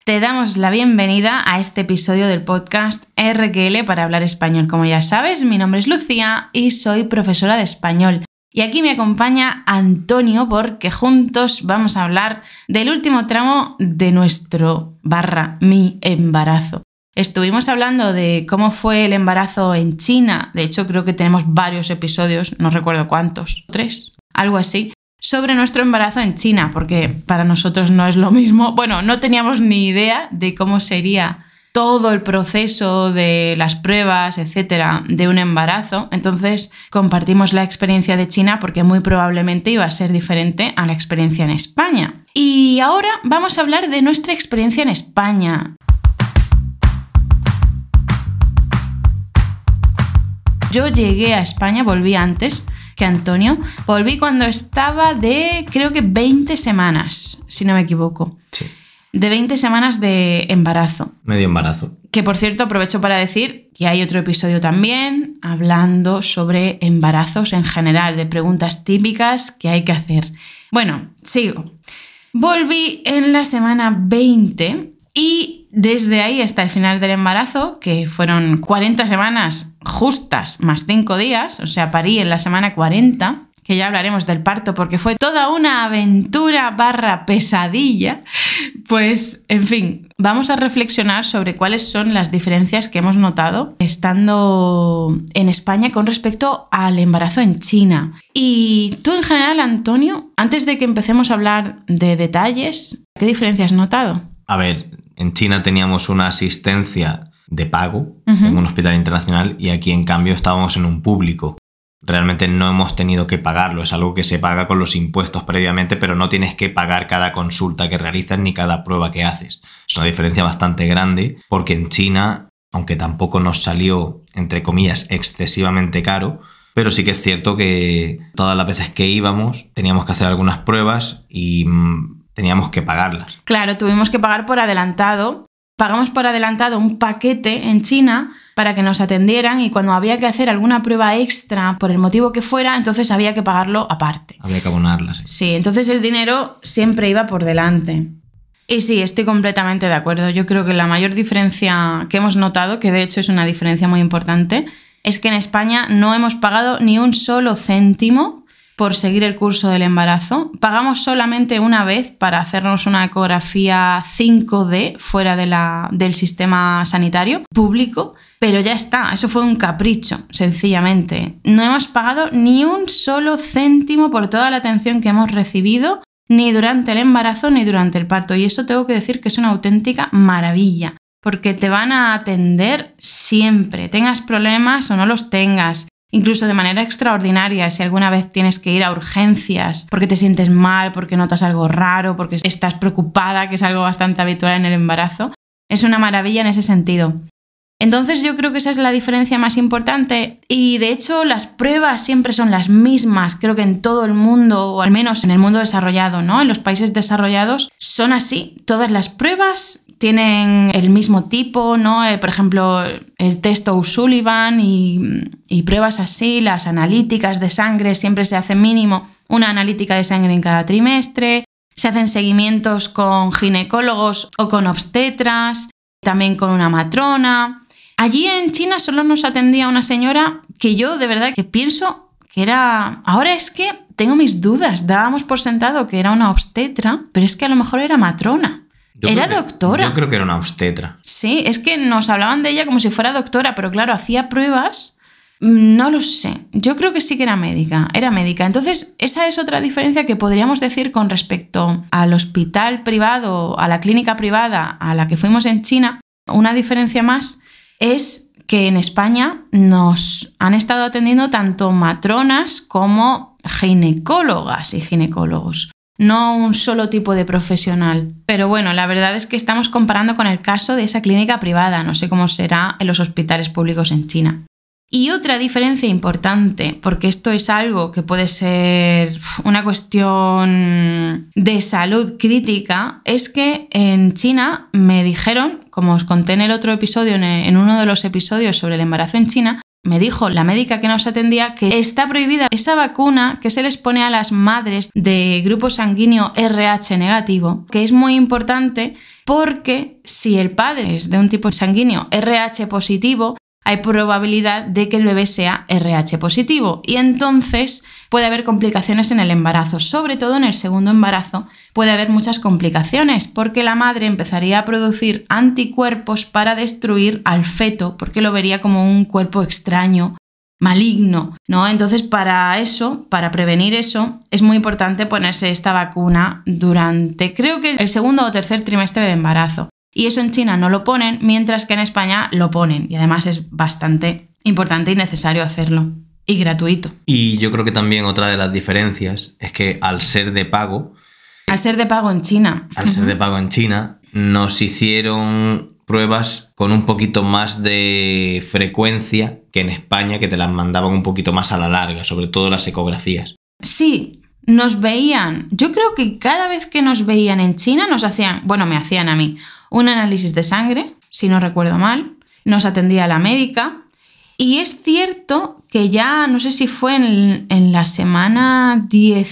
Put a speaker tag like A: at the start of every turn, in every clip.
A: Te damos la bienvenida a este episodio del podcast RQL para hablar español. Como ya sabes, mi nombre es Lucía y soy profesora de español. Y aquí me acompaña Antonio porque juntos vamos a hablar del último tramo de mi embarazo. Estuvimos hablando de cómo fue el embarazo en China. De hecho, creo que tenemos varios episodios, no recuerdo cuántos, 3, algo así, sobre nuestro embarazo en China, porque para nosotros no es lo mismo. Bueno, no teníamos ni idea de cómo sería todo el proceso de las pruebas, etcétera, de un embarazo. Entonces, compartimos la experiencia de China porque muy probablemente iba a ser diferente a la experiencia en España. Y ahora vamos a hablar de nuestra experiencia en España. Yo llegué a España, volví antes que Antonio. Volví cuando estaba de, creo que 20 semanas, si no me equivoco.
B: Sí.
A: De 20 semanas de embarazo.
B: Medio embarazo.
A: Que, por cierto, aprovecho para decir que hay otro episodio también hablando sobre embarazos en general, de preguntas típicas que hay que hacer. Bueno, sigo. Volví en la semana 20 y desde ahí hasta el final del embarazo, que fueron 40 semanas justas más 5 días, o sea, parí en la semana 40, que ya hablaremos del parto porque fue toda una aventura / pesadilla, pues, en fin, vamos a reflexionar sobre cuáles son las diferencias que hemos notado estando en España con respecto al embarazo en China. Y tú en general, Antonio, antes de que empecemos a hablar de detalles, ¿qué diferencias has notado?
B: A ver, en China teníamos una asistencia de pago en un hospital internacional y aquí en cambio estábamos en un público. Realmente no hemos tenido que pagarlo, es algo que se paga con los impuestos previamente, pero no tienes que pagar cada consulta que realizas ni cada prueba que haces. Es una diferencia bastante grande porque en China, aunque tampoco nos salió, entre comillas, excesivamente caro, pero sí que es cierto que todas las veces que íbamos teníamos que hacer algunas pruebas y teníamos que pagarlas.
A: Claro, tuvimos que pagar por adelantado. Pagamos por adelantado un paquete en China para que nos atendieran y cuando había que hacer alguna prueba extra, por el motivo que fuera, entonces había que pagarlo aparte.
B: Había que abonarlas.
A: Sí, entonces el dinero siempre iba por delante. Y sí, estoy completamente de acuerdo. Yo creo que la mayor diferencia que hemos notado, que de hecho es una diferencia muy importante, es que en España no hemos pagado ni un solo céntimo por seguir el curso del embarazo. Pagamos solamente una vez para hacernos una ecografía 5D fuera del sistema sanitario público, pero ya está, eso fue un capricho, sencillamente. No hemos pagado ni un solo céntimo por toda la atención que hemos recibido, ni durante el embarazo ni durante el parto, y eso tengo que decir que es una auténtica maravilla, porque te van a atender siempre, tengas problemas o no los tengas. Incluso de manera extraordinaria, si alguna vez tienes que ir a urgencias porque te sientes mal, porque notas algo raro, porque estás preocupada, que es algo bastante habitual en el embarazo, es una maravilla en ese sentido. Entonces yo creo que esa es la diferencia más importante y de hecho las pruebas siempre son las mismas, creo que en todo el mundo, o al menos en el mundo desarrollado, ¿no? En los países desarrollados son así, todas las pruebas tienen el mismo tipo, ¿no? Por ejemplo, el test O'Sullivan y pruebas así, las analíticas de sangre, siempre se hace mínimo una analítica de sangre en cada trimestre, se hacen seguimientos con ginecólogos o con obstetras, también con una matrona. Allí en China solo nos atendía una señora que yo de verdad que pienso que era... Ahora es que tengo mis dudas, dábamos por sentado que era una obstetra, pero es que a lo mejor era matrona. Era doctora.
B: Yo creo que era una obstetra.
A: Sí, es que nos hablaban de ella como si fuera doctora, pero claro, hacía pruebas. No lo sé. Yo creo que sí que era médica. Era médica. Entonces, esa es otra diferencia que podríamos decir con respecto al hospital privado, a la clínica privada a la que fuimos en China. Una diferencia más es que en España nos han estado atendiendo tanto matronas como ginecólogas y ginecólogos. No un solo tipo de profesional. Pero bueno, la verdad es que estamos comparando con el caso de esa clínica privada. No sé cómo será en los hospitales públicos en China. Y otra diferencia importante, porque esto es algo que puede ser una cuestión de salud crítica, es que en China me dijeron, como os conté en el otro episodio, en uno de los episodios sobre el embarazo en China, me dijo la médica que nos atendía que está prohibida esa vacuna que se les pone a las madres de grupo sanguíneo RH negativo, que es muy importante porque si el padre es de un tipo sanguíneo RH positivo, hay probabilidad de que el bebé sea RH positivo y entonces puede haber complicaciones en el embarazo. Sobre todo en el segundo embarazo puede haber muchas complicaciones porque la madre empezaría a producir anticuerpos para destruir al feto porque lo vería como un cuerpo extraño, maligno, ¿no? Entonces para prevenir eso, es muy importante ponerse esta vacuna durante, creo que el segundo o tercer trimestre de embarazo. Y eso en China no lo ponen, mientras que en España lo ponen. Y además es bastante importante y necesario hacerlo. Y gratuito.
B: Y yo creo que también otra de las diferencias es que al ser de pago...
A: Al ser de pago en China.
B: Al ser de pago en China, nos hicieron pruebas con un poquito más de frecuencia que en España, que te las mandaban un poquito más a la larga, sobre todo las ecografías.
A: Sí, nos veían. Yo creo que cada vez que nos veían en China nos hacían, bueno, me hacían a mí, un análisis de sangre, si no recuerdo mal, nos atendía la médica y es cierto que ya, no sé si fue en la semana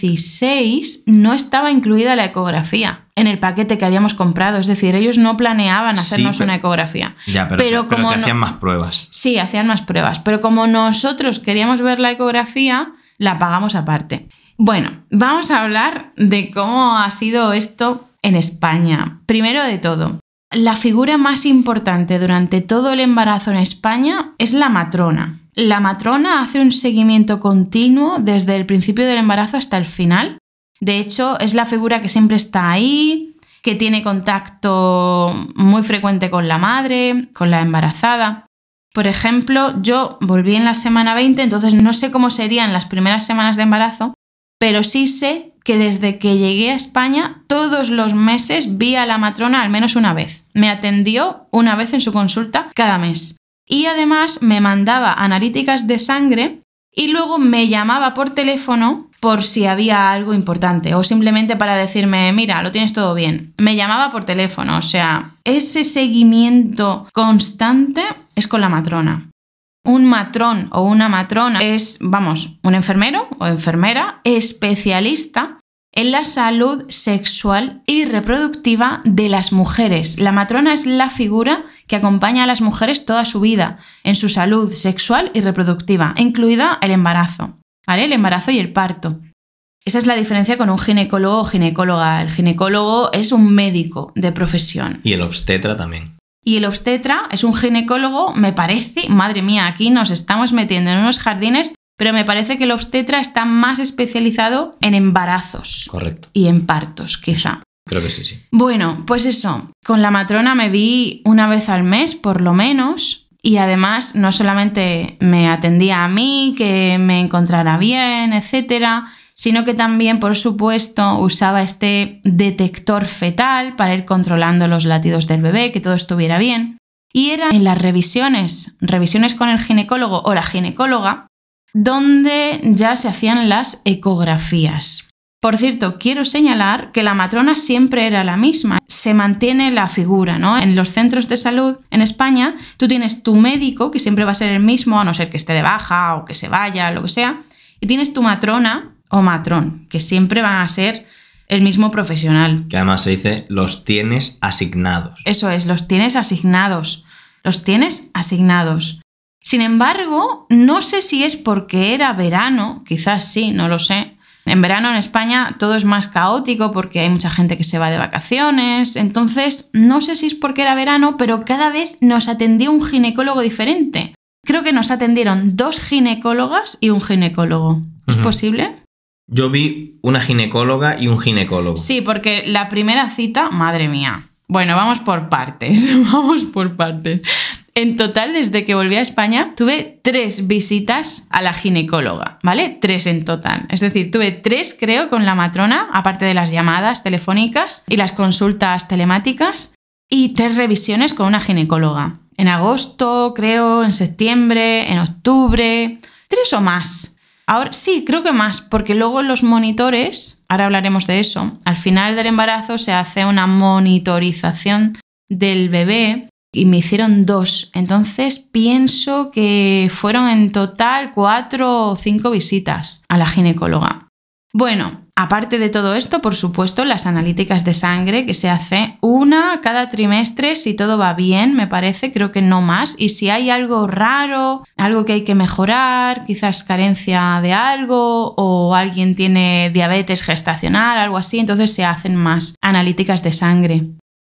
A: 16, no estaba incluida la ecografía en el paquete que habíamos comprado, es decir, ellos no planeaban hacernos una ecografía.
B: Ya, pero te hacían más pruebas.
A: Sí, hacían más pruebas, pero como nosotros queríamos ver la ecografía, la pagamos aparte. Bueno, vamos a hablar de cómo ha sido esto en España. Primero de todo, la figura más importante durante todo el embarazo en España es la matrona. La matrona hace un seguimiento continuo desde el principio del embarazo hasta el final. De hecho, es la figura que siempre está ahí, que tiene contacto muy frecuente con la madre, con la embarazada. Por ejemplo, yo volví en la semana 20, entonces no sé cómo serían las primeras semanas de embarazo, pero sí sé que desde que llegué a España, todos los meses vi a la matrona al menos una vez. Me atendió una vez en su consulta cada mes. Y además me mandaba analíticas de sangre y luego me llamaba por teléfono por si había algo importante o simplemente para decirme, mira, lo tienes todo bien. Me llamaba por teléfono, o sea, ese seguimiento constante es con la matrona. Un matrón o una matrona es, un enfermero o enfermera especialista en la salud sexual y reproductiva de las mujeres. La matrona es la figura que acompaña a las mujeres toda su vida en su salud sexual y reproductiva, incluida el embarazo, ¿vale? El embarazo y el parto. Esa es la diferencia con un ginecólogo o ginecóloga. El ginecólogo es un médico de profesión.
B: Y el obstetra también.
A: Y el obstetra es un ginecólogo, me parece, madre mía, aquí nos estamos metiendo en unos jardines, pero me parece que el obstetra está más especializado en embarazos.
B: Correcto.
A: Y en partos, quizá.
B: Creo que sí.
A: Bueno, pues eso, con la matrona me vi una vez al mes, por lo menos, y además no solamente me atendía a mí, que me encontrara bien, etcétera, sino que también, por supuesto, usaba este detector fetal para ir controlando los latidos del bebé, que todo estuviera bien. Y era en las revisiones con el ginecólogo o la ginecóloga, donde ya se hacían las ecografías. Por cierto, quiero señalar que la matrona siempre era la misma. Se mantiene la figura, ¿no? En los centros de salud en España, tú tienes tu médico, que siempre va a ser el mismo, a no ser que esté de baja o que se vaya, lo que sea, y tienes tu matrona o matrón, que siempre van a ser el mismo profesional.
B: Que además se dice, los tienes asignados.
A: Eso es, los tienes asignados. Los tienes asignados. Sin embargo, no sé si es porque era verano, quizás sí, no lo sé. En verano en España todo es más caótico porque hay mucha gente que se va de vacaciones, entonces no sé si es porque era verano, pero cada vez nos atendió un ginecólogo diferente. Creo que nos atendieron 2 ginecólogas y un ginecólogo. ¿Es posible?
B: Yo vi una ginecóloga y un ginecólogo.
A: Sí, porque la primera cita, madre mía. Bueno, vamos por partes. En total, desde que volví a España, tuve 3 visitas a la ginecóloga, ¿vale? 3 en total. Es decir, tuve 3, creo, con la matrona, aparte de las llamadas telefónicas y las consultas telemáticas, y 3 revisiones con una ginecóloga. En agosto, creo, en septiembre, en octubre, 3 o más. Ahora sí, creo que más, porque luego los monitores, ahora hablaremos de eso, al final del embarazo se hace una monitorización del bebé y me hicieron 2. Entonces pienso que fueron en total 4 o 5 visitas a la ginecóloga. Bueno, Aparte de todo esto, por supuesto, las analíticas de sangre que se hace una cada trimestre si todo va bien, me parece, creo que no más. Y si hay algo raro, algo que hay que mejorar, quizás carencia de algo o alguien tiene diabetes gestacional, algo así, entonces se hacen más analíticas de sangre.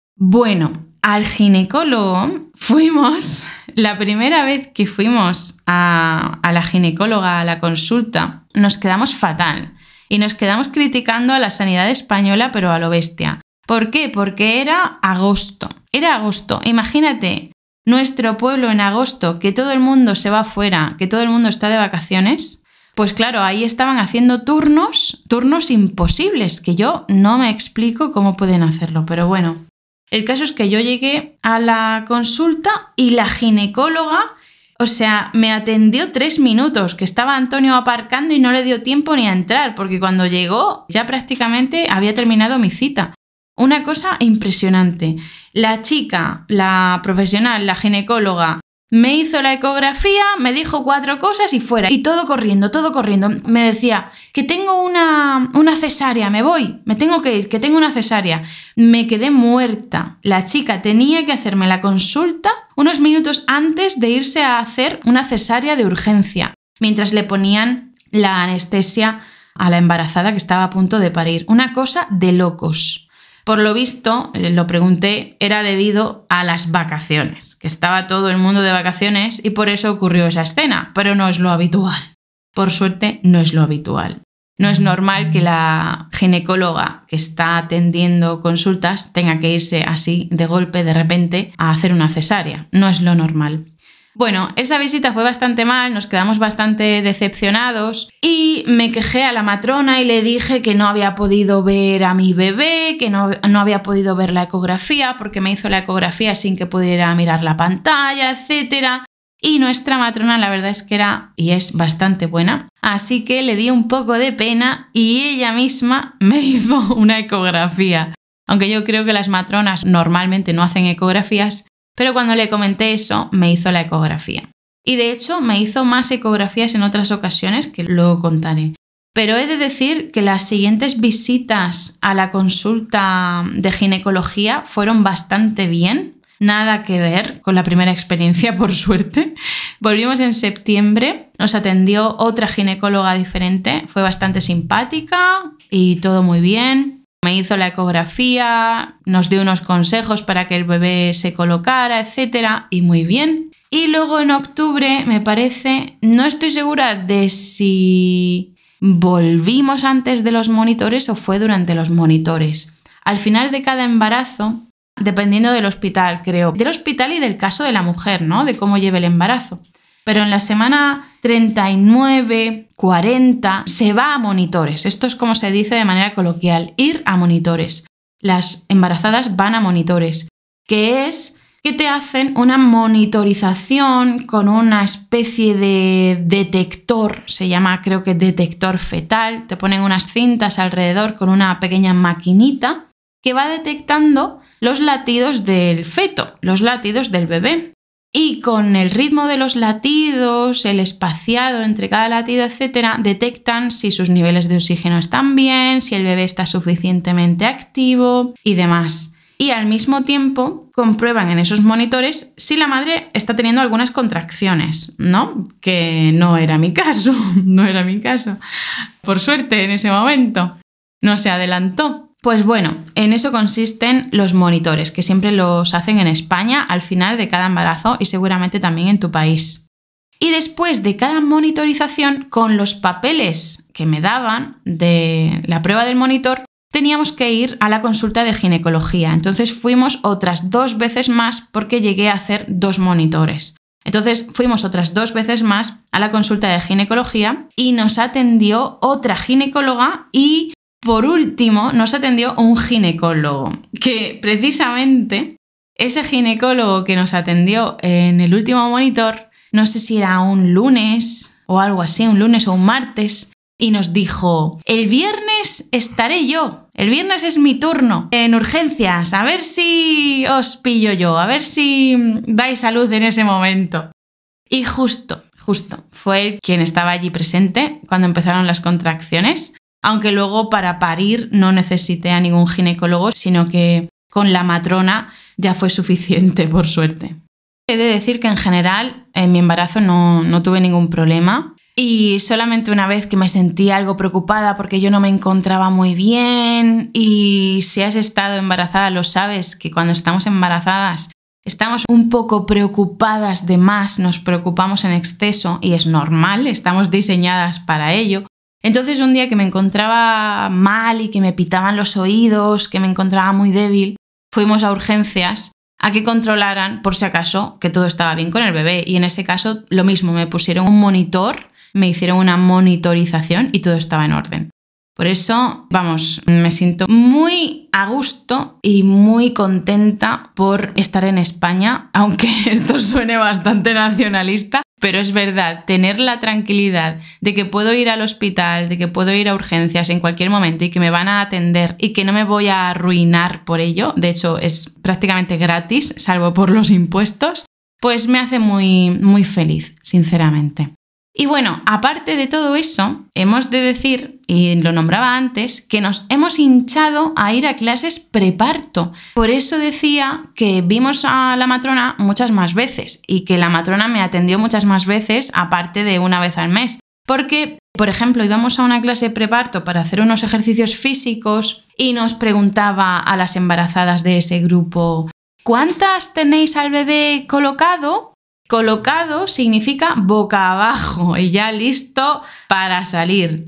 A: Bueno, al ginecólogo fuimos, la primera vez que fuimos a la ginecóloga, a la consulta, nos quedamos fatal. Y nos quedamos criticando a la sanidad española, pero a lo bestia. ¿Por qué? Porque era agosto. Era agosto. Imagínate, nuestro pueblo en agosto, que todo el mundo se va afuera, que todo el mundo está de vacaciones. Pues claro, ahí estaban haciendo turnos imposibles, que yo no me explico cómo pueden hacerlo. Pero bueno, el caso es que yo llegué a la consulta y la ginecóloga... O sea, me atendió 3 minutos, que estaba Antonio aparcando y no le dio tiempo ni a entrar, porque cuando llegó ya prácticamente había terminado mi cita. Una cosa impresionante. La chica, la profesional, la ginecóloga, me hizo la ecografía, me dijo 4 cosas y fuera. Y todo corriendo, todo corriendo. Me decía que tengo una cesárea, me voy, me tengo que ir, que tengo una cesárea. Me quedé muerta. La chica tenía que hacerme la consulta unos minutos antes de irse a hacer una cesárea de urgencia, mientras le ponían la anestesia a la embarazada que estaba a punto de parir. Una cosa de locos. Por lo visto, lo pregunté, era debido a las vacaciones, que estaba todo el mundo de vacaciones y por eso ocurrió esa escena, pero no es lo habitual. Por suerte, no es lo habitual. No es normal que la ginecóloga que está atendiendo consultas tenga que irse así de golpe, de repente, a hacer una cesárea. No es lo normal. Bueno, esa visita fue bastante mal, nos quedamos bastante decepcionados y me quejé a la matrona y le dije que no había podido ver a mi bebé, que no había podido ver la ecografía porque me hizo la ecografía sin que pudiera mirar la pantalla, etc. Y nuestra matrona la verdad es que era y es bastante buena, así que le di un poco de pena y ella misma me hizo una ecografía. Aunque yo creo que las matronas normalmente no hacen ecografías, pero cuando le comenté eso, me hizo la ecografía. Y de hecho, me hizo más ecografías en otras ocasiones, que luego contaré. Pero he de decir que las siguientes visitas a la consulta de ginecología fueron bastante bien. Nada que ver con la primera experiencia, por suerte. Volvimos en septiembre, nos atendió otra ginecóloga diferente, fue bastante simpática y todo muy bien. Me hizo la ecografía, nos dio unos consejos para que el bebé se colocara, etc. Y muy bien. Y luego en octubre, me parece, no estoy segura de si volvimos antes de los monitores o fue durante los monitores. Al final de cada embarazo, dependiendo del hospital, creo, del hospital y del caso de la mujer, ¿no? De cómo lleve el embarazo. Pero en la semana 39, 40, se va a monitores. Esto es como se dice de manera coloquial, ir a monitores. Las embarazadas van a monitores, que es que te hacen una monitorización con una especie de detector, se llama creo que detector fetal, te ponen unas cintas alrededor con una pequeña maquinita que va detectando los latidos del feto, los latidos del bebé. Y con el ritmo de los latidos, el espaciado entre cada latido, etc., detectan si sus niveles de oxígeno están bien, si el bebé está suficientemente activo y demás. Y al mismo tiempo comprueban en esos monitores si la madre está teniendo algunas contracciones, ¿no? Que no era mi caso, no era mi caso. Por suerte, en ese momento no se adelantó. Pues bueno, en eso consisten los monitores, que siempre los hacen en España al final de cada embarazo y seguramente también en tu país. Y después de cada monitorización, con los papeles que me daban de la prueba del monitor, teníamos que ir a la consulta de ginecología. Entonces fuimos otras 2 veces más porque llegué a hacer 2 monitores. Entonces fuimos otras 2 veces más a la consulta de ginecología y nos atendió otra ginecóloga y por último nos atendió un ginecólogo, que precisamente ese ginecólogo que nos atendió en el último monitor, no sé si era un lunes o algo así, un lunes o un martes, y nos dijo, el viernes estaré yo, el viernes es mi turno en urgencias, a ver si os pillo yo, a ver si dais a luz en ese momento. Y justo fue él quien estaba allí presente cuando empezaron las contracciones. aunque luego para parir no necesité a ningún ginecólogo, sino que con la matrona ya fue suficiente, por suerte. He de decir que en general en mi embarazo no tuve ningún problema y solamente una vez que me sentí algo preocupada porque yo no me encontraba muy bien, y si has estado embarazada lo sabes, que cuando estamos embarazadas estamos un poco preocupadas de más, nos preocupamos en exceso y es normal, estamos diseñadas para ello. Entonces un día que me encontraba mal y que me pitaban los oídos, que me encontraba muy débil, fuimos a urgencias a que controlaran por si acaso que todo estaba bien con el bebé, y en ese caso lo mismo, me pusieron un monitor, me hicieron una monitorización y todo estaba en orden. Por eso, vamos, me siento muy a gusto y muy contenta por estar en España, aunque esto suene bastante nacionalista, pero es verdad, tener la tranquilidad de que puedo ir al hospital, de que puedo ir a urgencias en cualquier momento y que me van a atender y que no me voy a arruinar por ello, de hecho es prácticamente gratis, salvo por los impuestos, pues me hace muy, muy feliz, sinceramente. Y bueno, aparte de todo eso, hemos de decir, y lo nombraba antes, que nos hemos hinchado a ir a clases preparto. Por eso decía que vimos a la matrona muchas más veces y que la matrona me atendió muchas más veces, aparte de una vez al mes. Porque, por ejemplo, íbamos a una clase preparto para hacer unos ejercicios físicos y nos preguntaba a las embarazadas de ese grupo: ¿cuántas tenéis al bebé colocado? Colocado significa boca abajo y ya listo para salir.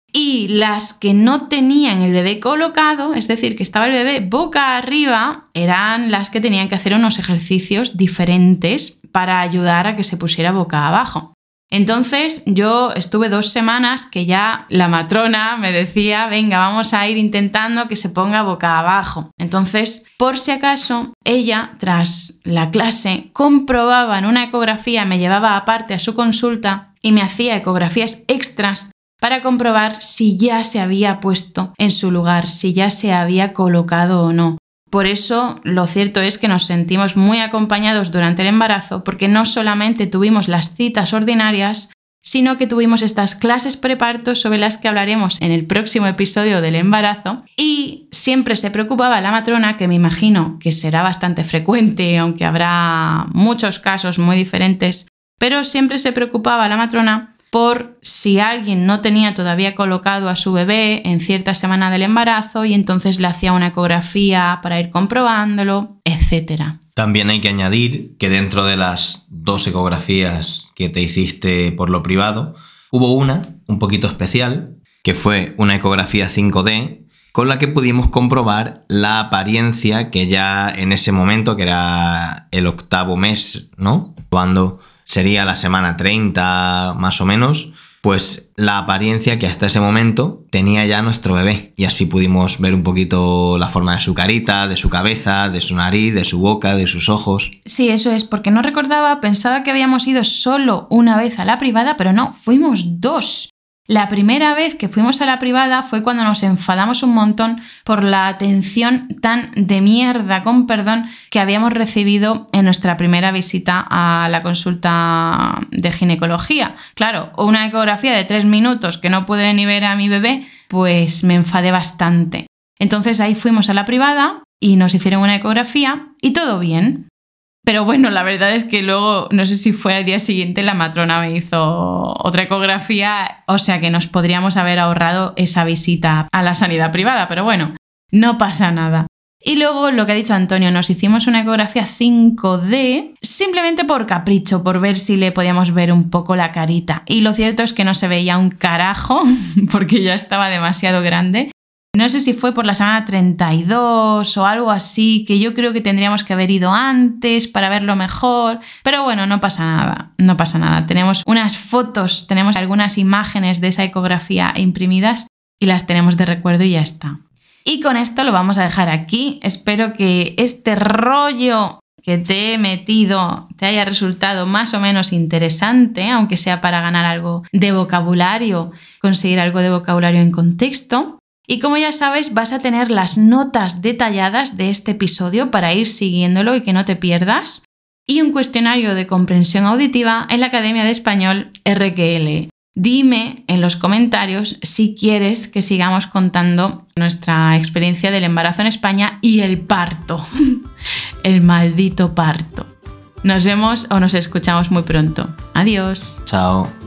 A: Y las que no tenían el bebé colocado, es decir, que estaba el bebé boca arriba, eran las que tenían que hacer unos ejercicios diferentes para ayudar a que se pusiera boca abajo. Entonces yo estuve 2 semanas que ya la matrona me decía: venga, vamos a ir intentando que se ponga boca abajo. Entonces, por si acaso, ella, tras la clase, comprobaba en una ecografía, me llevaba aparte a su consulta y me hacía ecografías extras para comprobar si ya se había puesto en su lugar, si ya se había colocado o no. Por eso, lo cierto es que nos sentimos muy acompañados durante el embarazo, porque no solamente tuvimos las citas ordinarias, sino que tuvimos estas clases preparto sobre las que hablaremos en el próximo episodio del embarazo, y siempre se preocupaba la matrona, que me imagino que será bastante frecuente, aunque habrá muchos casos muy diferentes, pero siempre se preocupaba la matrona por si alguien no tenía todavía colocado a su bebé en cierta semana del embarazo y entonces le hacía una ecografía para ir comprobándolo, etc.
B: También hay que añadir que dentro de las 2 ecografías que te hiciste por lo privado, hubo una un poquito especial, que fue una ecografía 5D, con la que pudimos comprobar la apariencia que ya en ese momento, que era el 8º mes, ¿no? Cuando sería la semana 30 más o menos, pues la apariencia que hasta ese momento tenía ya nuestro bebé. Y así pudimos ver un poquito la forma de su carita, de su cabeza, de su nariz, de su boca, de sus ojos.
A: Sí, eso es, porque no recordaba, pensaba que habíamos ido solo una vez a la privada, pero no, fuimos 2. La primera vez que fuimos a la privada fue cuando nos enfadamos un montón por la atención tan de mierda, con perdón, que habíamos recibido en nuestra primera visita a la consulta de ginecología. Claro, una ecografía de 3 minutos que no pude ni ver a mi bebé, pues me enfadé bastante. Entonces ahí fuimos a la privada y nos hicieron una ecografía y todo bien. Pero bueno, la verdad es que luego, no sé si fue al día siguiente, la matrona me hizo otra ecografía, o sea que nos podríamos haber ahorrado esa visita a la sanidad privada, pero bueno, no pasa nada. Y luego, lo que ha dicho Antonio, nos hicimos una ecografía 5D simplemente por capricho, por ver si le podíamos ver un poco la carita. Y lo cierto es que no se veía un carajo, porque ya estaba demasiado grande. No sé si fue por la semana 32 o algo así, que yo creo que tendríamos que haber ido antes para verlo mejor, pero bueno, no pasa nada, no pasa nada. Tenemos unas fotos, tenemos algunas imágenes de esa ecografía imprimidas y las tenemos de recuerdo y ya está. Y con esto lo vamos a dejar aquí. Espero que este rollo que te he metido te haya resultado más o menos interesante, aunque sea para ganar algo de vocabulario, conseguir algo de vocabulario en contexto. Y como ya sabes, vas a tener las notas detalladas de este episodio para ir siguiéndolo y que no te pierdas, y un cuestionario de comprensión auditiva en la Academia de Español RQL. Dime en los comentarios si quieres que sigamos contando nuestra experiencia del embarazo en España y el parto, el maldito parto. Nos vemos o nos escuchamos muy pronto. Adiós.
B: Chao.